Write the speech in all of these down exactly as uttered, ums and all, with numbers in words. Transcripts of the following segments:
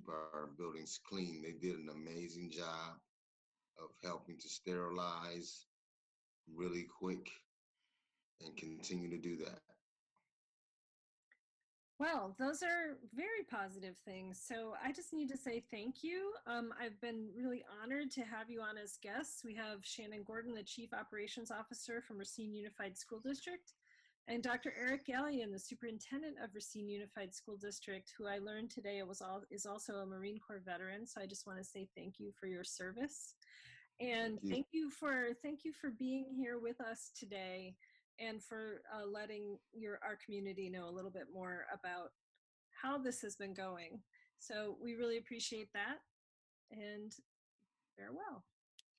keep our buildings clean. They did an amazing job of helping to sterilize really quick and continue to do that. Well, those are very positive things. So I just need to say thank you. Um, I've been really honored to have you on as guests. We have Shannon Gordon, the Chief Operations Officer from Racine Unified School District, and Doctor Eric Gallion, the Superintendent of Racine Unified School District, who I learned today was all, is also a Marine Corps veteran. So I just want to say thank you for your service. And Thank you. thank you for, thank you for being here with us today, and for uh, letting your our community know a little bit more about how this has been going. So we really appreciate that, and farewell.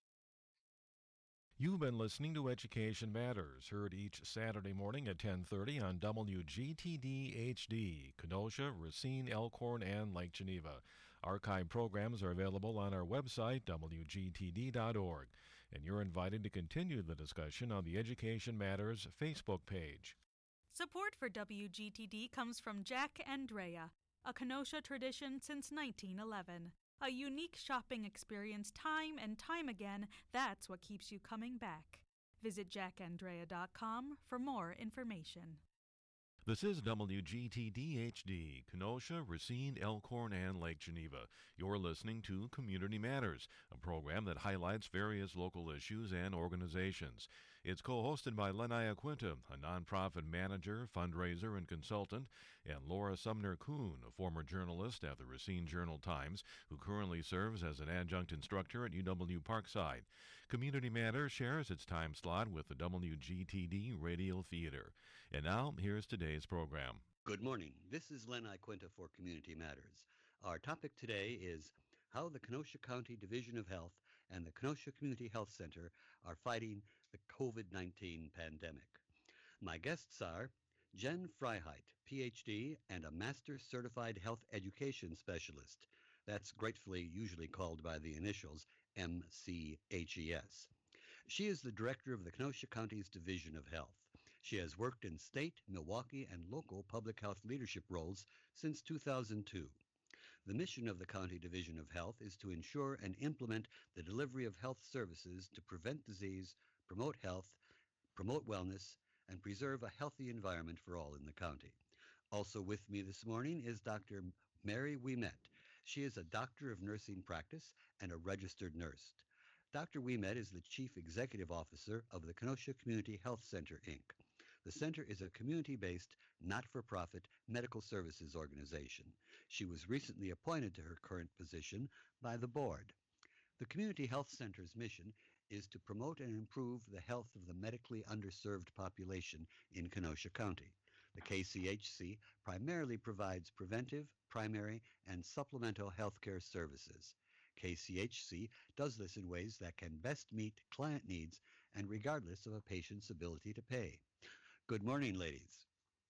You've been listening to Education Matters, heard each Saturday morning at ten thirty on W G T D H D, Kenosha, Racine, Elkhorn, and Lake Geneva. Archive programs are available on our website, W G T D dot org, and you're invited to continue the discussion on the Education Matters Facebook page. Support for W G T D comes from Jack Andrea, a Kenosha tradition since nineteen eleven. A unique shopping experience time and time again, that's what keeps you coming back. Visit jack andrea dot com for more information. This is W G T D H D, Kenosha, Racine, Elkhorn, and Lake Geneva. You're listening to Community Matters, a program that highlights various local issues and organizations. It's co-hosted by Lenny Aquinta, a nonprofit manager, fundraiser, and consultant, and Laura Sumner-Kuhn, a former journalist at the Racine Journal-Times, who currently serves as an adjunct instructor at U W Parkside. Community Matters shares its time slot with the W G T D Radio Theater. And now, here's today's program. Good morning. This is Len Iquinta for Community Matters. Our topic today is how the Kenosha County Division of Health and the Kenosha Community Health Center are fighting the COVID nineteen pandemic. My guests are Jen Freiheit, P H D, and a Master Certified Health Education Specialist. That's gratefully usually called by the initials M C H E S. She is the director of the Kenosha County's Division of Health. She has worked in state, Milwaukee, and local public health leadership roles since two thousand two. The mission of the County Division of Health is to ensure and implement the delivery of health services to prevent disease, promote health, promote wellness, and preserve a healthy environment for all in the county. Also with me this morning is Doctor Mary Ouimet. She is a doctor of nursing practice and a registered nurse. Doctor Ouimet is the Chief Executive Officer of the Kenosha Community Health Center, Incorporated. The center is a community-based, not-for-profit medical services organization. She was recently appointed to her current position by the board. The Community Health Center's mission is to promote and improve the health of the medically underserved population in Kenosha County. The K C H C primarily provides preventive, primary, and supplemental health care services. K C H C does this in ways that can best meet client needs and regardless of a patient's ability to pay. Good morning, ladies.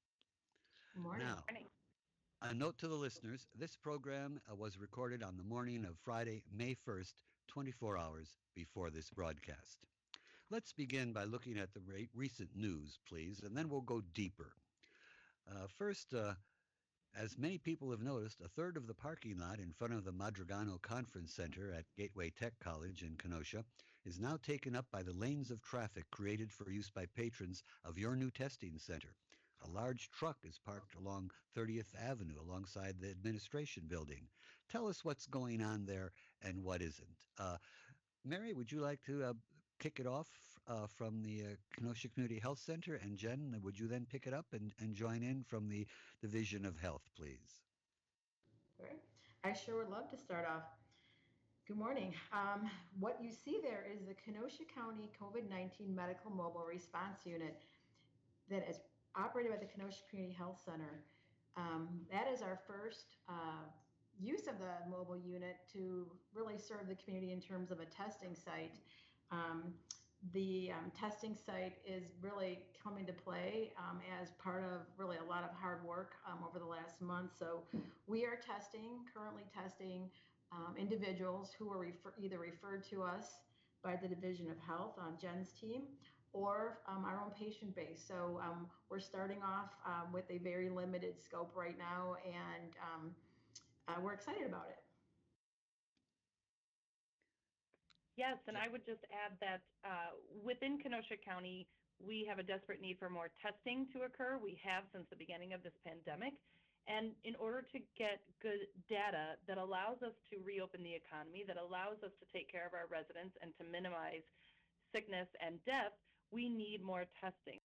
Good morning. Now, a note to the listeners, this program uh, was recorded on the morning of Friday, May first, twenty-four hours before this broadcast. Let's begin by looking at the re- recent news, please, and then we'll go deeper. Uh, first, uh, as many people have noticed, a third of the parking lot in front of the Madrigano Conference Center at Gateway Tech College in Kenosha is now taken up by the lanes of traffic created for use by patrons of your new testing center. A large truck is parked along thirtieth Avenue alongside the administration building. Tell us what's going on there and what isn't. Uh, Mary, would you like to uh, kick it off uh, from the uh, Kenosha Community Health Center? And Jen, would you then pick it up and, and join in from the Division of Health, please? Great. I sure would love to start off. Good morning. Um, what you see there is the Kenosha County COVID nineteen Medical Mobile Response Unit that is operated by the Kenosha Community Health Center. Um, that is our first uh, use of the mobile unit to really serve the community in terms of a testing site. Um, the um, testing site is really coming to play um, as part of really a lot of hard work um, over the last month. So we are testing, currently testing um, individuals who are refer- either referred to us by the Division of Health on Jen's team or um, our own patient base. So um, we're starting off um, with a very limited scope right now, and um, uh, we're excited about it. Yes, and I would just add that uh, within Kenosha County, we have a desperate need for more testing to occur. We have since the beginning of this pandemic. And in order to get good data that allows us to reopen the economy, that allows us to take care of our residents and to minimize sickness and death, we need more testing.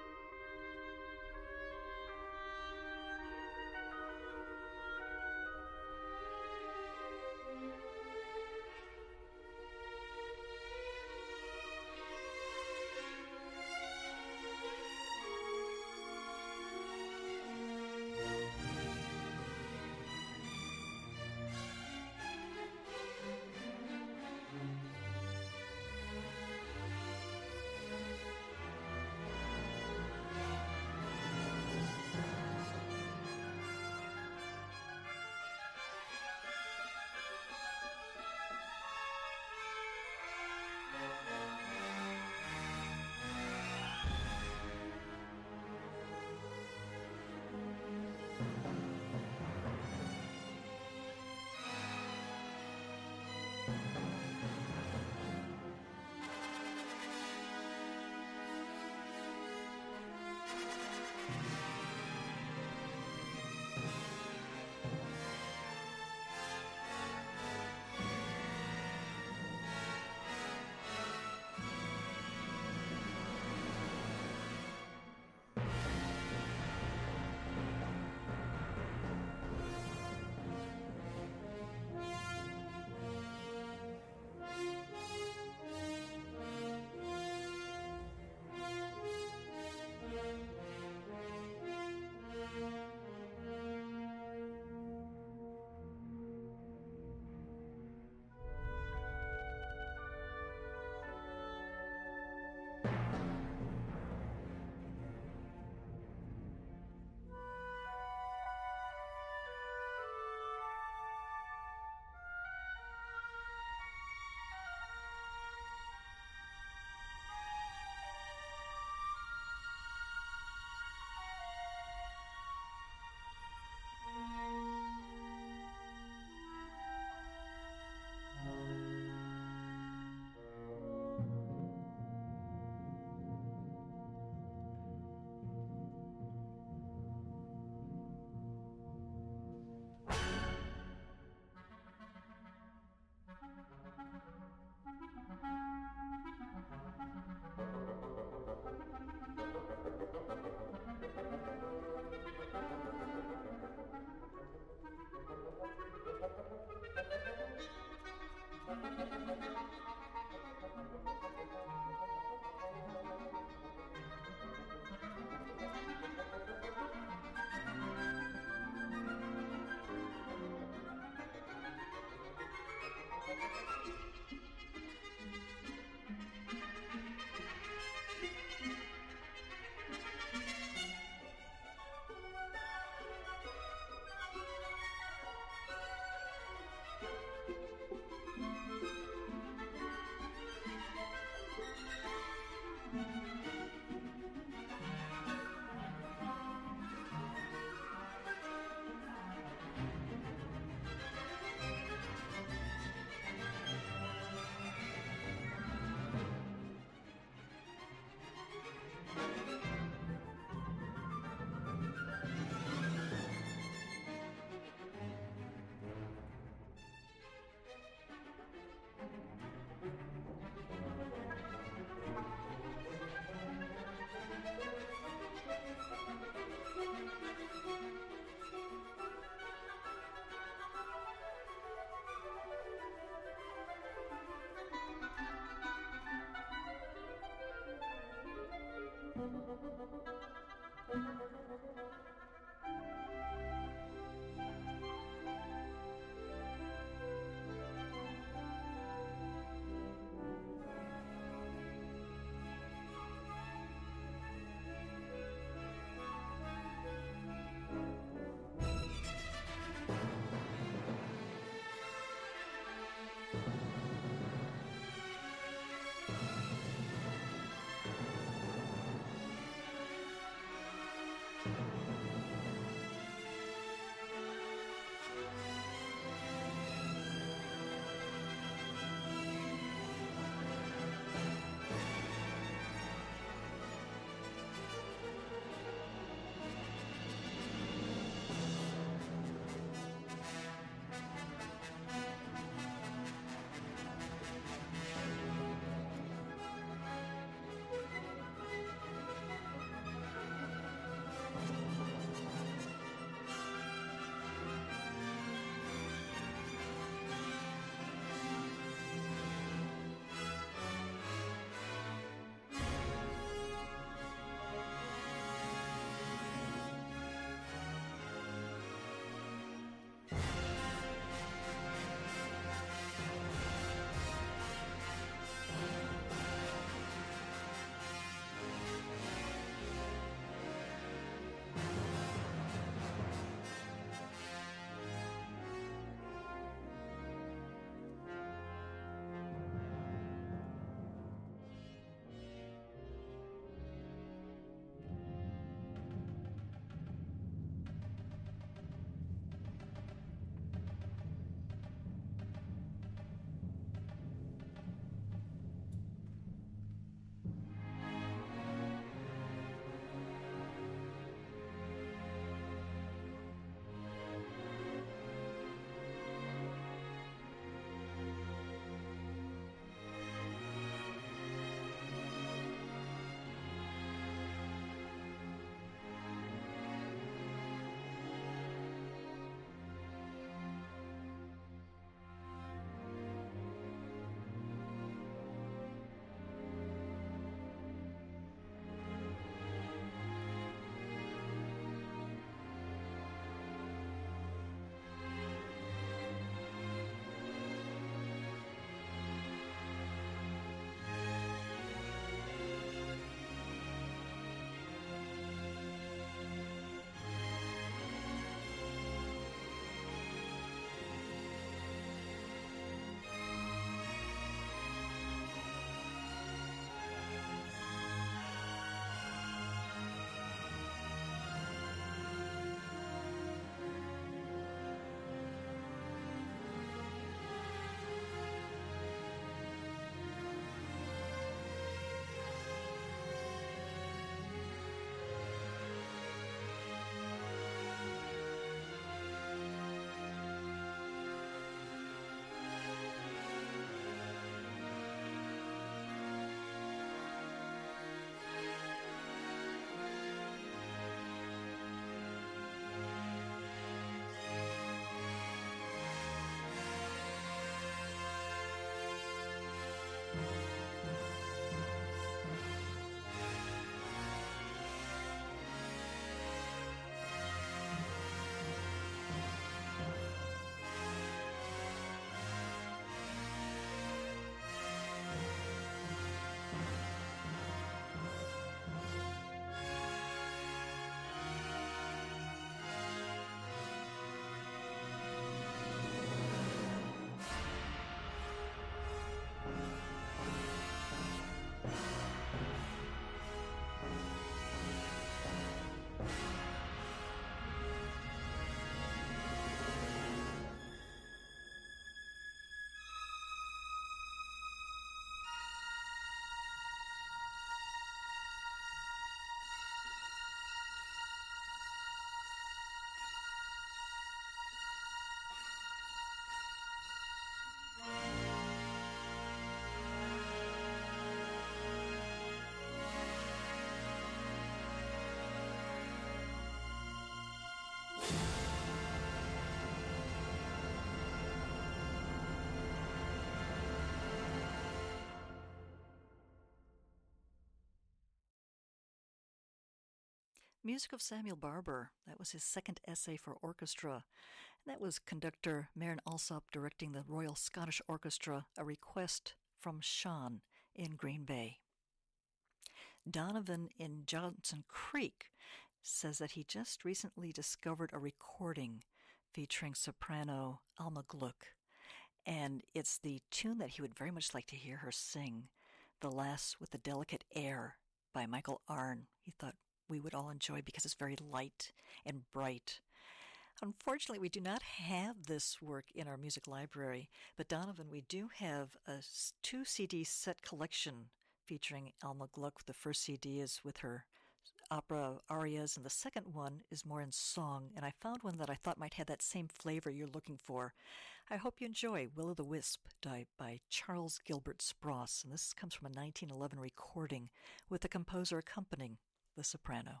music of Samuel Barber. That was his second essay for orchestra. And that was conductor Maren Alsop directing the Royal Scottish Orchestra, a request from Sean in Green Bay. Donovan in Johnson Creek says that he just recently discovered a recording featuring soprano Alma Gluck, and it's the tune that he would very much like to hear her sing, The Lass with the Delicate Air by Michael Arne. He thought we would all enjoy because it's very light and bright. Unfortunately, we do not have this work in our music library, but Donovan, we do have a two C D set collection featuring Alma Gluck. The first C D is with her opera arias, and the second one is more in song, and I found one that I thought might have that same flavor you're looking for. I hope you enjoy Will o' the Wisp by, by Charles Gilbert Spross, and this comes from a nineteen eleven recording with the composer accompanying the soprano.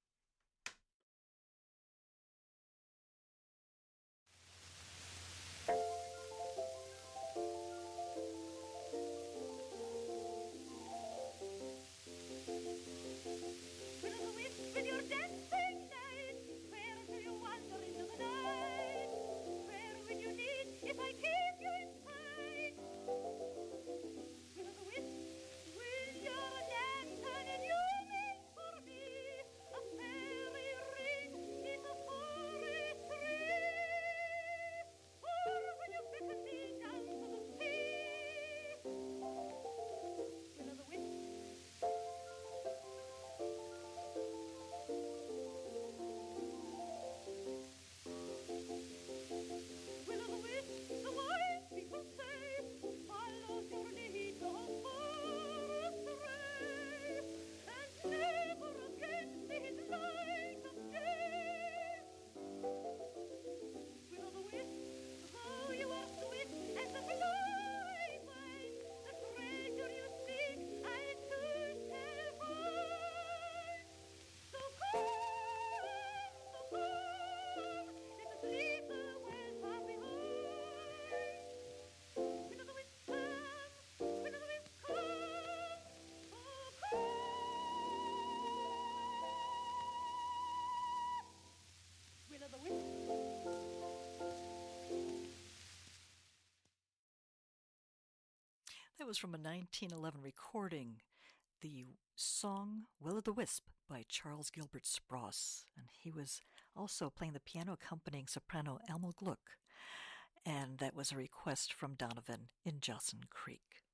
That was from a nineteen eleven recording, the song Will o' the Wisp by Charles Gilbert Spross, and he was also playing the piano accompanying soprano Alma Gluck, and that was a request from Donovan in Johnson Creek.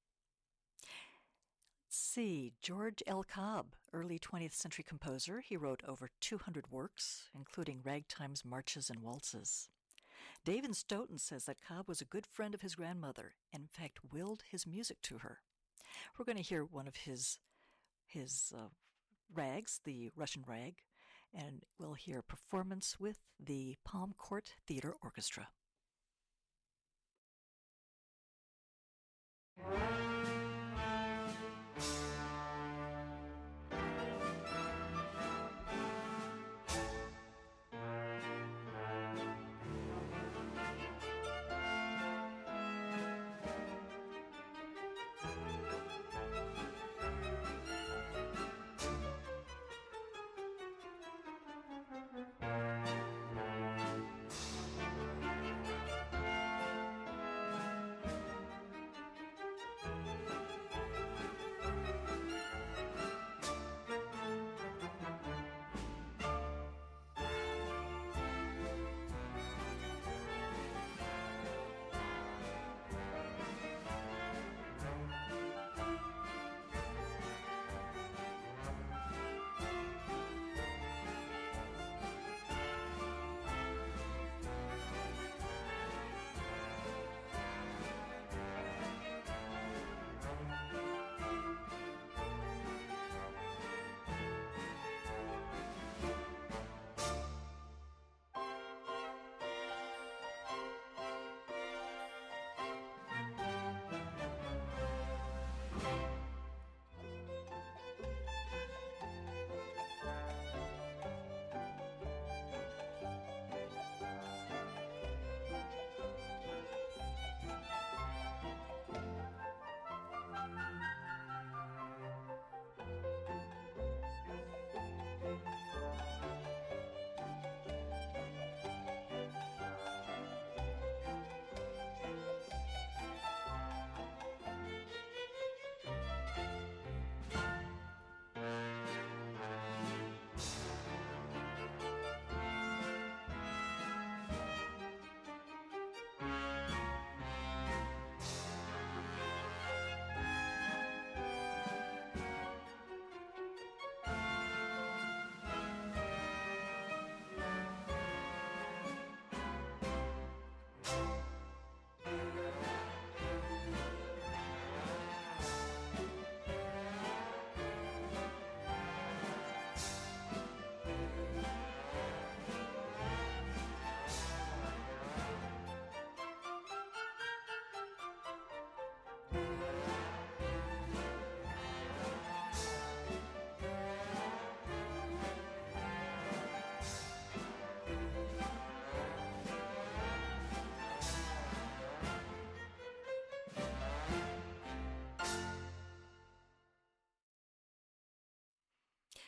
Let's see, George L. Cobb, early twentieth century composer. He wrote over two hundred works, including ragtimes, marches, and waltzes. David Stoughton says that Cobb was a good friend of his grandmother and, in fact, willed his music to her. We're going to hear one of his, his uh, rags, the Russian rag, and we'll hear a performance with the Palm Court Theater Orchestra.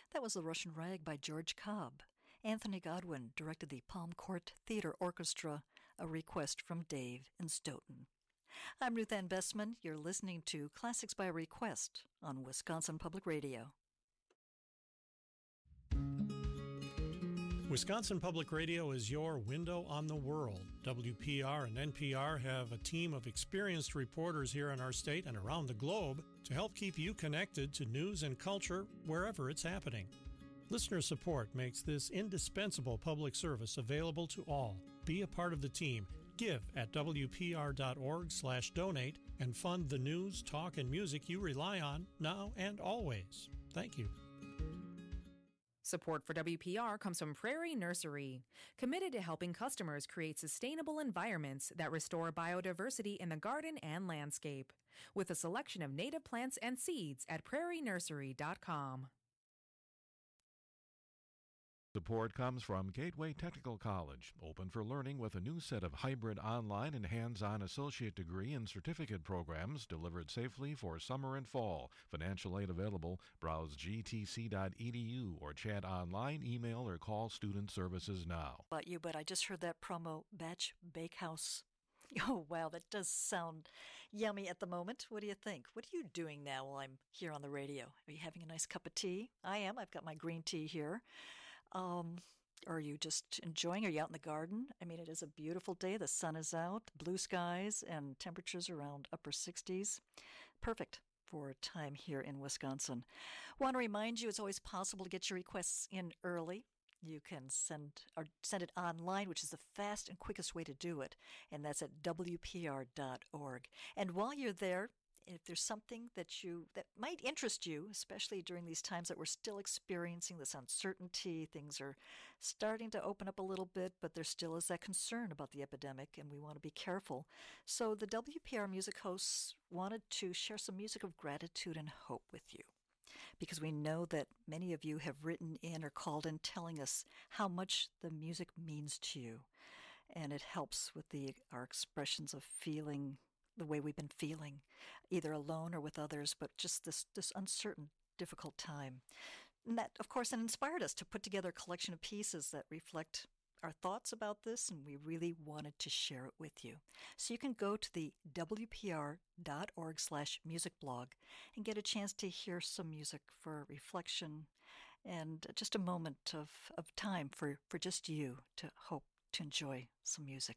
That was The Russian Rag by George Cobb. Anthony Godwin directed the Palm Court Theater Orchestra, a request from Dave in Stoughton. I'm Ruth Ann Bestman. You're listening to Classics by Request on Wisconsin Public Radio. Wisconsin Public Radio is your window on the world. W P R and N P R have a team of experienced reporters here in our state and around the globe to help keep you connected to news and culture wherever it's happening. Listener support makes this indispensable public service available to all. Be a part of the team. Give at W P R dot org slash donate and fund the news, talk, and music you rely on now and always. Thank you. Support for W P R comes from Prairie Nursery, committed to helping customers create sustainable environments that restore biodiversity in the garden and landscape, with a selection of native plants and seeds at prairie nursery dot com. Support comes from Gateway Technical College, open for learning with a new set of hybrid online and hands-on associate degree and certificate programs delivered safely for summer and fall. Financial aid available. Browse g t c dot e d u or chat online, email, or call Student Services now. About you, but I just heard that promo, Batch Bakehouse. Oh, wow, that does sound yummy at the moment. What do you think? What are you doing now while I'm here on the radio? Are you having a nice cup of tea? I am. I've got my green tea here. Um, are you just enjoying? Are you out in the garden? I mean, it is a beautiful day. The sun is out, blue skies, and temperatures around upper sixties. Perfect for a time here in Wisconsin. Want to remind you, it's always possible to get your requests in early. You can send or send it online, which is the fast and quickest way to do it, and that's at W P R dot org. And while you're there, if there's something that you that might interest you, especially during these times that we're still experiencing this uncertainty, things are starting to open up a little bit, but there still is that concern about the epidemic, and we want to be careful. So the W P R music hosts wanted to share some music of gratitude and hope with you, because we know that many of you have written in or called in telling us how much the music means to you, and it helps with the our expressions of feeling the way we've been feeling, either alone or with others, but just this, this uncertain, difficult time. And that, of course, then inspired us to put together a collection of pieces that reflect our thoughts about this, and we really wanted to share it with you. So you can go to the W P R dot org slash music blog and get a chance to hear some music for reflection and just a moment of, of time for, for just you to hope to enjoy some music.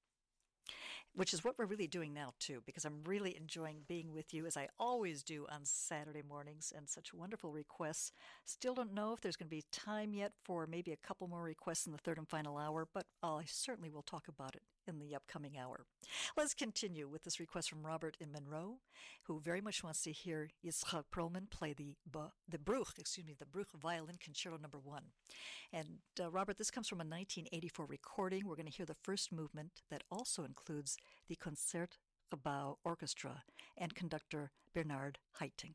Which is what we're really doing now, too, because I'm really enjoying being with you, as I always do on Saturday mornings, and such wonderful requests. Still don't know if there's going to be time yet for maybe a couple more requests in the third and final hour, but I certainly will talk about it in the upcoming hour. Let's continue with this request from Robert in Monroe, who very much wants to hear Yitzhak Perlman play the the Bruch, excuse me, the Bruch Violin Concerto Number One. And uh, Robert, this comes from a nineteen eighty-four recording. We're going to hear the first movement that also includes the Concertgebouw Orchestra and conductor Bernard Haitink.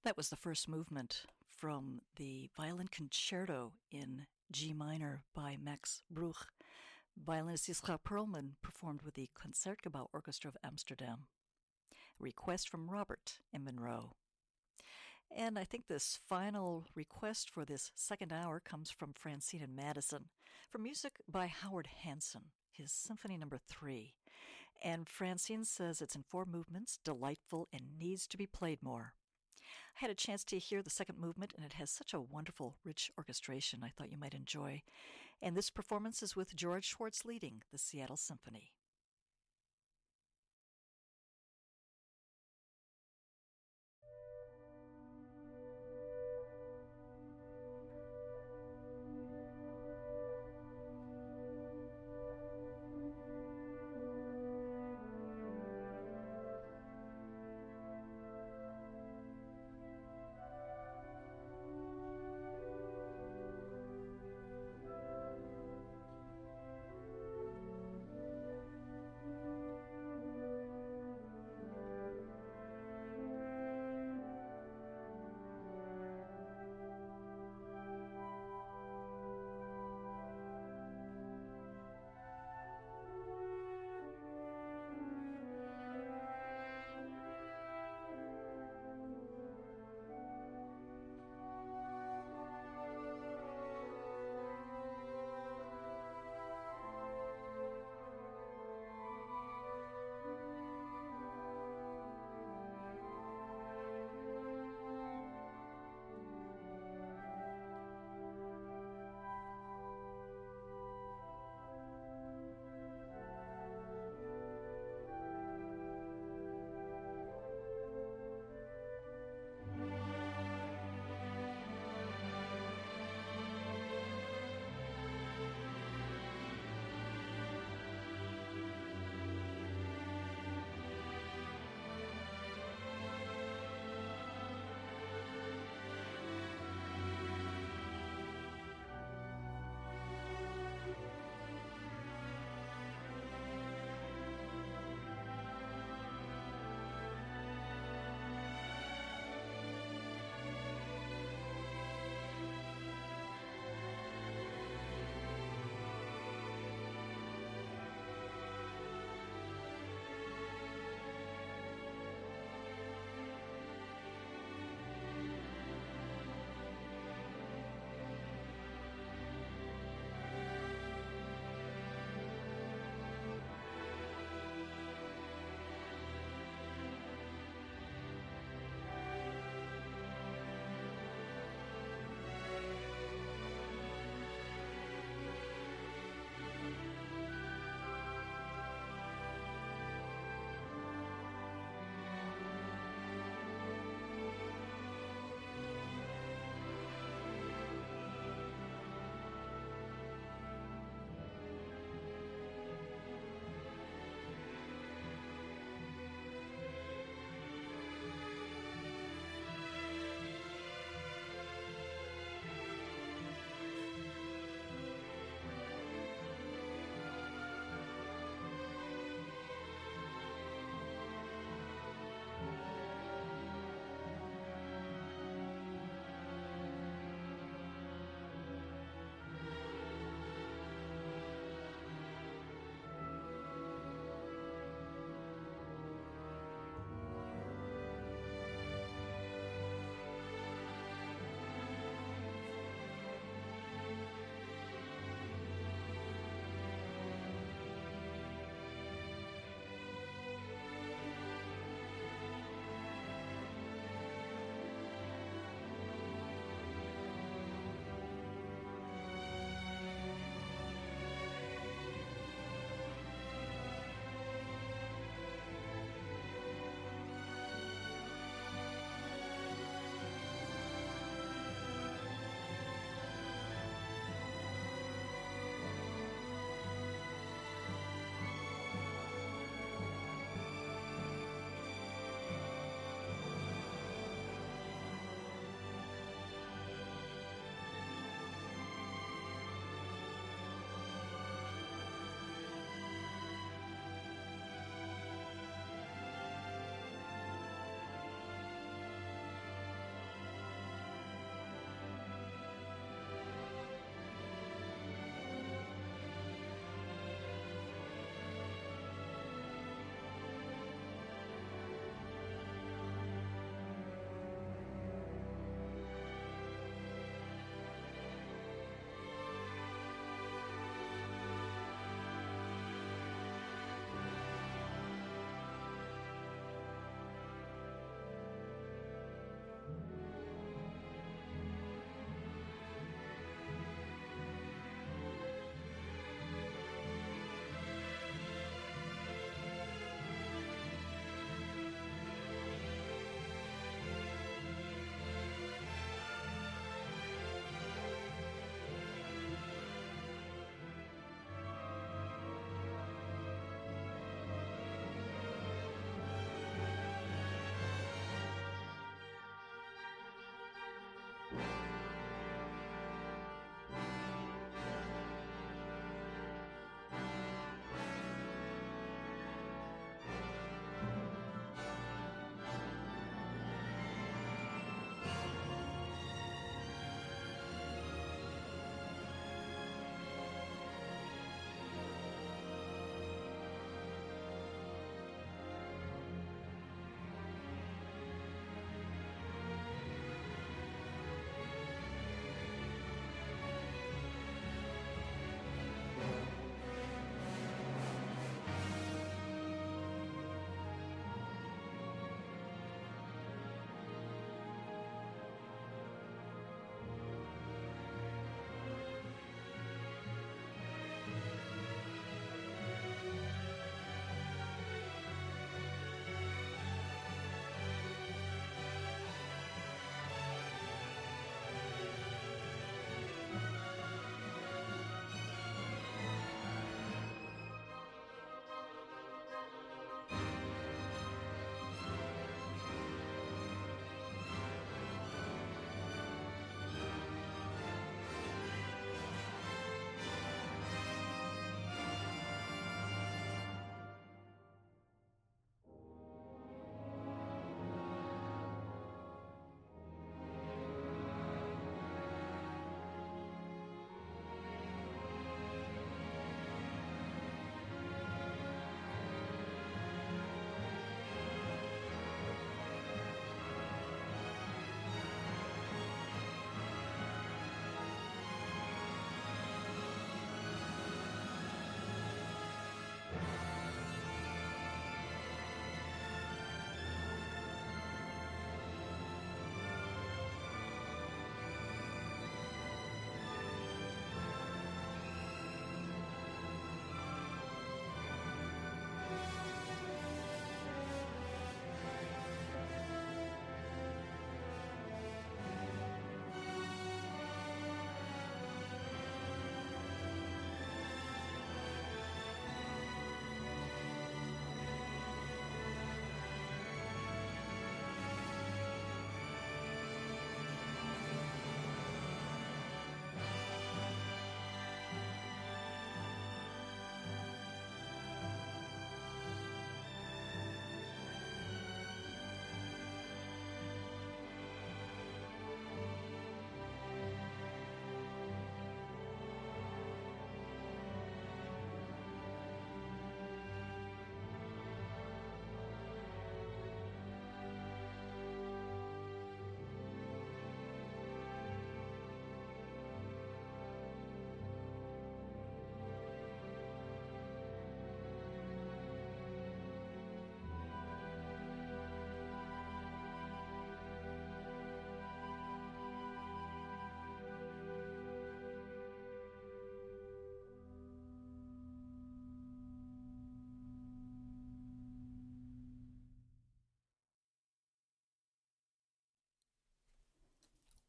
That was the first movement from the Violin Concerto in G minor by Max Bruch. Violinist Iskra Perlman performed with the Concertgebouw Orchestra of Amsterdam. Request from Robert in Monroe. And I think this final request for this second hour comes from Francine in Madison for music by Howard Hanson, his Symphony Number Three. And Francine says it's in four movements, delightful, and needs to be played more. I had a chance to hear the second movement, and it has such a wonderful, rich orchestration I thought you might enjoy. And this performance is with George Schwartz leading the Seattle Symphony.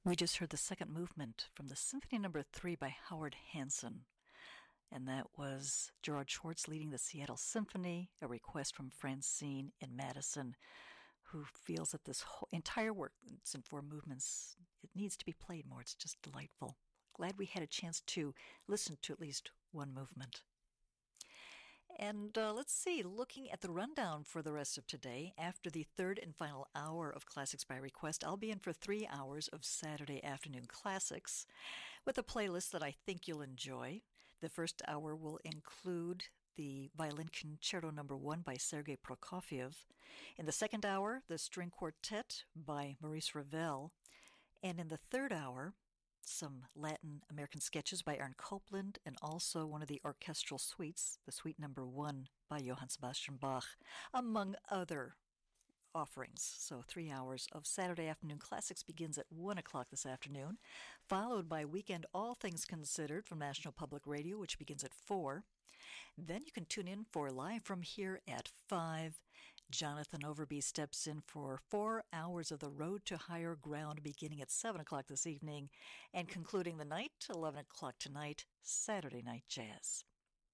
We just heard the second movement from the Symphony Number Three by Howard Hanson, and that was Gerard Schwartz leading the Seattle Symphony, a request from Francine in Madison, who feels that this whole entire work, it's in four movements, it needs to be played more. It's just delightful. Glad we had a chance to listen to at least one movement. And uh, let's see, looking at the rundown for the rest of today, after the third and final hour of Classics by Request, I'll be in for three hours of Saturday afternoon classics with a playlist that I think you'll enjoy. The first hour will include the Violin Concerto Number One by Sergei Prokofiev. In the second hour, the String Quartet by Maurice Ravel. And in the third hour, some Latin American sketches by Aaron Copland, and also one of the orchestral suites, the Suite Number One by Johann Sebastian Bach, among other offerings. So three hours of Saturday afternoon classics begins at one o'clock this afternoon, followed by Weekend All Things Considered from National Public Radio, which begins at four. Then you can tune in for Live from Here at five. Jonathan Overby steps in for four hours of The Road to Higher Ground beginning at seven o'clock this evening and concluding the night, eleven o'clock tonight, Saturday Night Jazz.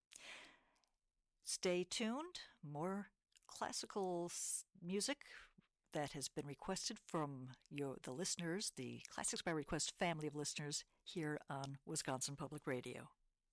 Stay tuned. More classical music that has been requested from your, the listeners, the Classics by Request family of listeners here on Wisconsin Public Radio.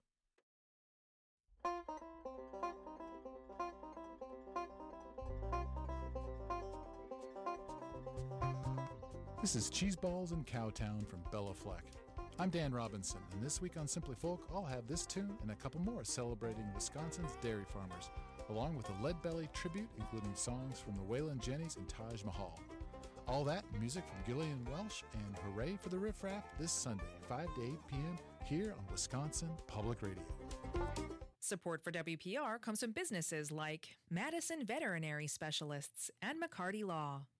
This is Cheese Balls in Cowtown from Bella Fleck. I'm Dan Robinson, and this week on Simply Folk, I'll have this tune and a couple more celebrating Wisconsin's dairy farmers, along with a Lead Belly tribute, including songs from the Waylon Jennings and Taj Mahal. All that music from Gillian Welsh, and hooray for the Riff Raff this Sunday, five to eight p.m. here on Wisconsin Public Radio. Support for W P R comes from businesses like Madison Veterinary Specialists and McCarty Law.